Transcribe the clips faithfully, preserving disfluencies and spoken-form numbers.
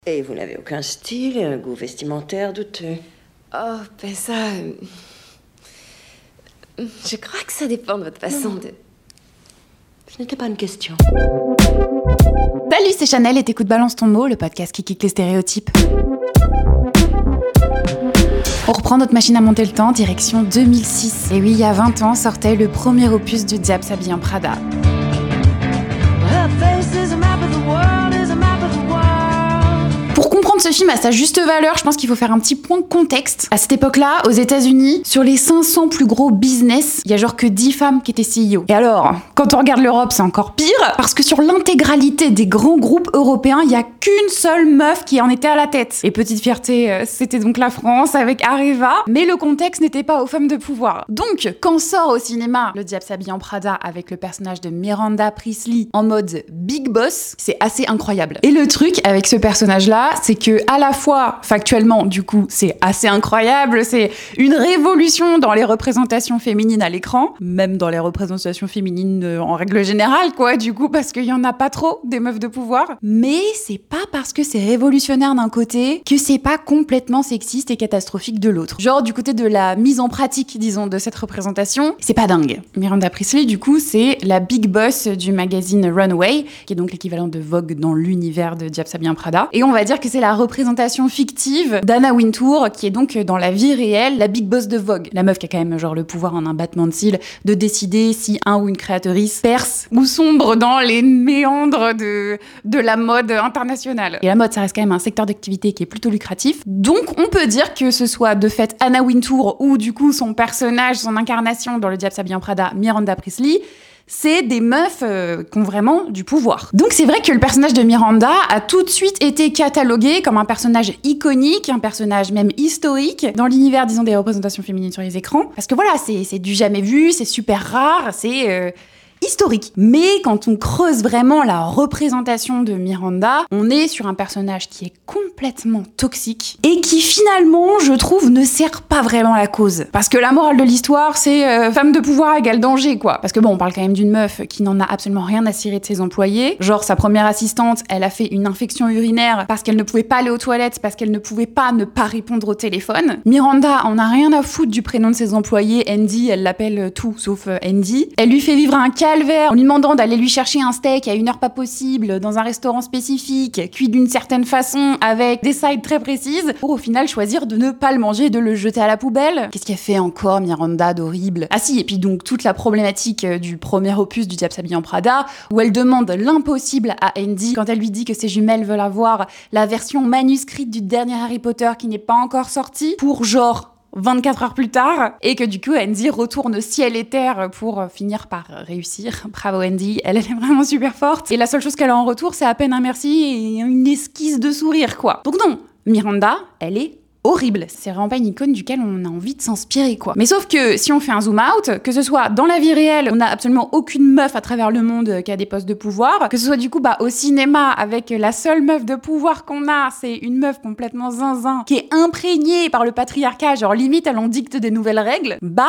Et vous n'avez aucun style et un goût vestimentaire douteux. Oh, ben ça... euh, Je crois que ça dépend de votre façon Non. de... Ce n'était pas une question. Salut, c'est Chanel et t'écoutes Balance ton mot, le podcast qui kick les stéréotypes. On reprend notre machine à monter le temps, direction deux mille six. Et oui, il y a vingt ans, sortait le premier opus du Diable s'habille en Prada. Pour comprendre ce film à sa juste valeur, je pense qu'il faut faire un petit point de contexte. À cette époque-là, aux États-Unis, sur les cinq cents plus gros business, il y a genre que dix femmes qui étaient C E O. Et alors, quand on regarde l'Europe, c'est encore pire, parce que sur l'intégralité des grands groupes européens, il y a qu'une seule meuf qui en était à la tête. Et petite fierté, euh, c'était donc la France avec Areva, mais le contexte n'était pas aux femmes de pouvoir. Donc, quand sort au cinéma Le Diable s'habille en Prada avec le personnage de Miranda Priestly en mode Big Boss, c'est assez incroyable. Et le truc avec ce personnage-là, c'est que à la fois factuellement du coup c'est assez incroyable, c'est une révolution dans les représentations féminines à l'écran, même dans les représentations féminines euh, en règle générale quoi, du coup parce qu'il y en a pas trop des meufs de pouvoir, mais c'est pas parce que c'est révolutionnaire d'un côté que c'est pas complètement sexiste et catastrophique de l'autre. Genre du côté de la mise en pratique disons de cette représentation, c'est pas dingue. Miranda Priestly du coup c'est la big boss du magazine Runway, qui est donc l'équivalent de Vogue dans l'univers de Diable s'habille en Prada, et on va dire que c'est la représentation fictive d'Anna Wintour, qui est donc dans la vie réelle la big boss de Vogue. La meuf qui a quand même genre le pouvoir en un battement de cils de décider si un ou une créatrice perce ou sombre dans les méandres de, de la mode internationale. Et la mode, ça reste quand même un secteur d'activité qui est plutôt lucratif. Donc on peut dire que ce soit de fait Anna Wintour ou du coup son personnage, son incarnation dans Le Diable s'habille en Prada, Miranda Priestly, c'est des meufs euh, qui ont vraiment du pouvoir. Donc c'est vrai que le personnage de Miranda a tout de suite été catalogué comme un personnage iconique, un personnage même historique dans l'univers, disons, des représentations féminines sur les écrans. Parce que voilà, c'est, c'est du jamais vu, c'est super rare, c'est... Euh historique. Mais quand on creuse vraiment la représentation de Miranda, on est sur un personnage qui est complètement toxique et qui finalement, je trouve, ne sert pas vraiment la cause. Parce que la morale de l'histoire, c'est euh, femme de pouvoir égale danger, quoi. Parce que bon, on parle quand même d'une meuf qui n'en a absolument rien à cirer de ses employés. Genre, sa première assistante, elle a fait une infection urinaire parce qu'elle ne pouvait pas aller aux toilettes, parce qu'elle ne pouvait pas ne pas répondre au téléphone. Miranda en a rien à foutre du prénom de ses employés. Andy, elle l'appelle tout sauf euh, Andy. Elle lui fait vivre un calvaire en lui demandant d'aller lui chercher un steak à une heure pas possible dans un restaurant spécifique, cuit d'une certaine façon avec des sides très précises, pour au final choisir de ne pas le manger et de le jeter à la poubelle. Qu'est-ce qu'elle fait encore, Miranda, d'horrible ? Ah si, et puis donc toute la problématique du premier opus du Diable s'habille en Prada, où elle demande l'impossible à Andy quand elle lui dit que ses jumelles veulent avoir la version manuscrite du dernier Harry Potter qui n'est pas encore sorti, pour genre vingt-quatre heures plus tard, et que du coup Andy retourne ciel et terre pour finir par réussir. Bravo Andy, elle, elle est vraiment super forte. Et la seule chose qu'elle a en retour, c'est à peine un merci et une esquisse de sourire, quoi. Donc non, Miranda, elle est horrible. C'est vraiment pas une icône duquel on a envie de s'inspirer, quoi. Mais sauf que si on fait un zoom out, que ce soit dans la vie réelle, on n'a absolument aucune meuf à travers le monde qui a des postes de pouvoir, que ce soit du coup bah au cinéma avec la seule meuf de pouvoir qu'on a, c'est une meuf complètement zinzin qui est imprégnée par le patriarcat, genre limite elle en dicte des nouvelles règles, bah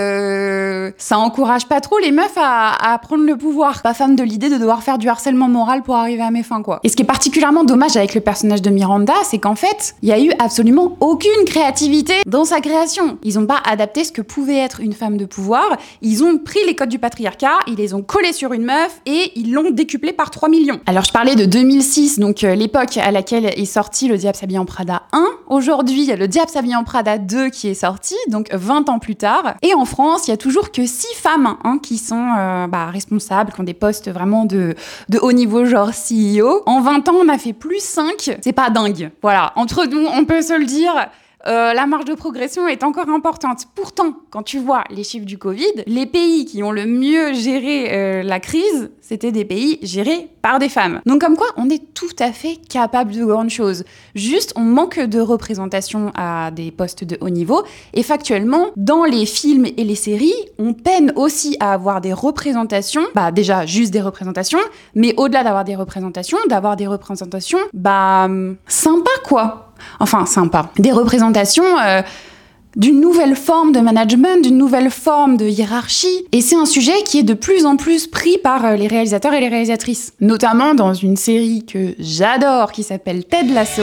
euh, ça encourage pas trop les meufs à, à prendre le pouvoir. Pas fan de l'idée de devoir faire du harcèlement moral pour arriver à mes fins, quoi. Et ce qui est particulièrement dommage avec le personnage de Miranda, c'est qu'en fait, il y a eu absolument aucune créativité dans sa création. Ils ont pas adapté ce que pouvait être une femme de pouvoir, ils ont pris les codes du patriarcat, ils les ont collés sur une meuf et ils l'ont décuplé par trois millions. Alors je parlais de deux mille six, donc euh, l'époque à laquelle est sorti Le Diable s'habille en Prada un. Aujourd'hui, il y a Le Diable s'habille en Prada deux qui est sorti, donc vingt ans plus tard. Et en France, il y a toujours que six femmes hein, qui sont euh, bah, responsables, qui ont des postes vraiment de, de haut niveau, genre C E O. En vingt ans, on a fait plus cinq. C'est pas dingue. Voilà. Entre nous, on peut se le dire. Euh, la marge de progression est encore importante. Pourtant, quand tu vois les chiffres du Covid, les pays qui ont le mieux géré euh, la crise, c'était des pays gérés par des femmes. Donc comme quoi, on est tout à fait capable de grandes choses. Juste, on manque de représentation à des postes de haut niveau. Et factuellement, dans les films et les séries, on peine aussi à avoir des représentations, bah déjà juste des représentations, mais au-delà d'avoir des représentations, d'avoir des représentations, bah sympa quoi. Enfin, sympa. Des représentations euh, d'une nouvelle forme de management, d'une nouvelle forme de hiérarchie. Et c'est un sujet qui est de plus en plus pris par les réalisateurs et les réalisatrices. Notamment dans une série que j'adore qui s'appelle Ted Lasso.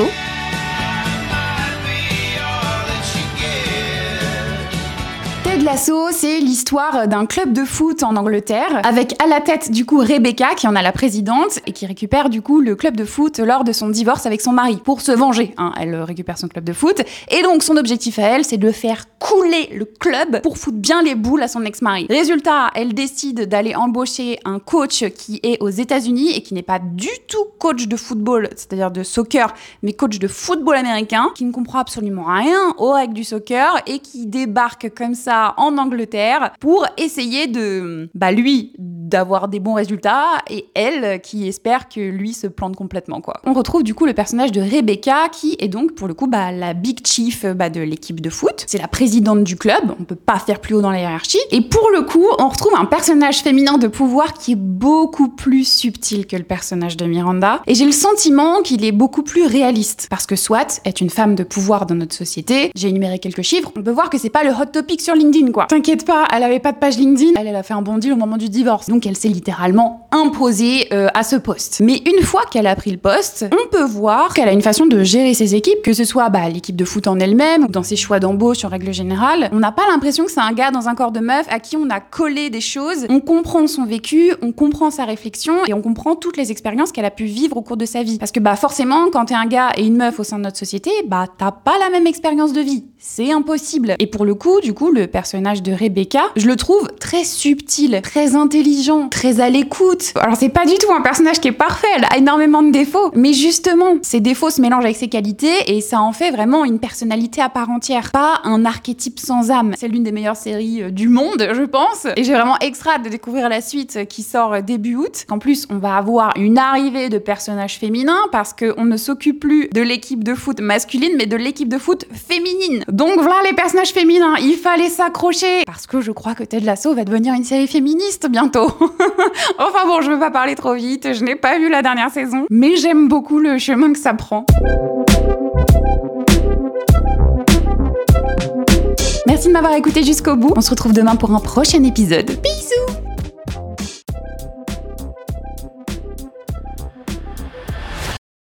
Ted Lasso, c'est l'histoire d'un club de foot en Angleterre, avec à la tête du coup Rebecca, qui en a la présidente, et qui récupère du coup le club de foot lors de son divorce avec son mari, pour se venger. Hein. Elle récupère son club de foot, et donc son objectif à elle, c'est de faire couler le club pour foutre bien les boules à son ex-mari. Résultat, elle décide d'aller embaucher un coach qui est aux États-Unis et qui n'est pas du tout coach de football, c'est-à-dire de soccer, mais coach de football américain, qui ne comprend absolument rien aux règles du soccer et qui débarque comme ça en Angleterre pour essayer de, bah lui, d'avoir des bons résultats et elle qui espère que lui se plante complètement, quoi. On retrouve du coup le personnage de Rebecca qui est donc pour le coup bah, la big chief bah, de l'équipe de foot. C'est la présidente du club, on peut pas faire plus haut dans la hiérarchie. Et pour le coup, on retrouve un personnage féminin de pouvoir qui est beaucoup plus subtil que le personnage de Miranda. Et j'ai le sentiment qu'il est beaucoup plus réaliste. Parce que Swat est une femme de pouvoir dans notre société. J'ai énuméré quelques chiffres. On peut voir que c'est pas le hot topic sur LinkedIn, quoi. T'inquiète pas, elle avait pas de page LinkedIn. Elle, elle a fait un bon deal au moment du divorce. Donc elle s'est littéralement imposée euh, à ce poste. Mais une fois qu'elle a pris le poste, on peut voir qu'elle a une façon de gérer ses équipes, que ce soit bah, l'équipe de foot en elle-même ou dans ses choix d'embauche en règle générale. On n'a pas l'impression que c'est un gars dans un corps de meuf à qui on a collé des choses. On comprend son vécu, on comprend sa réflexion et on comprend toutes les expériences qu'elle a pu vivre au cours de sa vie. Parce que bah forcément, quand t'es un gars et une meuf au sein de notre société, bah t'as pas la même expérience de vie. C'est impossible. Et pour le coup, du coup, le personnage de Rebecca, je le trouve très subtil, très intelligent, très à l'écoute. Alors c'est pas du tout un personnage qui est parfait, elle a énormément de défauts. Mais justement, ses défauts se mélangent avec ses qualités et ça en fait vraiment une personnalité à part entière. Pas un archétype sans âme. C'est l'une des meilleures séries du monde, je pense. Et j'ai vraiment extra de découvrir la suite qui sort début août. En plus, on va avoir une arrivée de personnages féminins parce qu'on ne s'occupe plus de l'équipe de foot masculine, mais de l'équipe de foot féminine. Donc voilà les personnages féminins, il fallait s'accrocher. Parce que je crois que Ted Lasso va devenir une série féministe bientôt. Enfin bon, je veux pas parler trop vite, je n'ai pas vu la dernière saison, mais j'aime beaucoup le chemin que ça prend. Merci de m'avoir écouté jusqu'au bout. On se retrouve demain pour un prochain épisode. Bisous!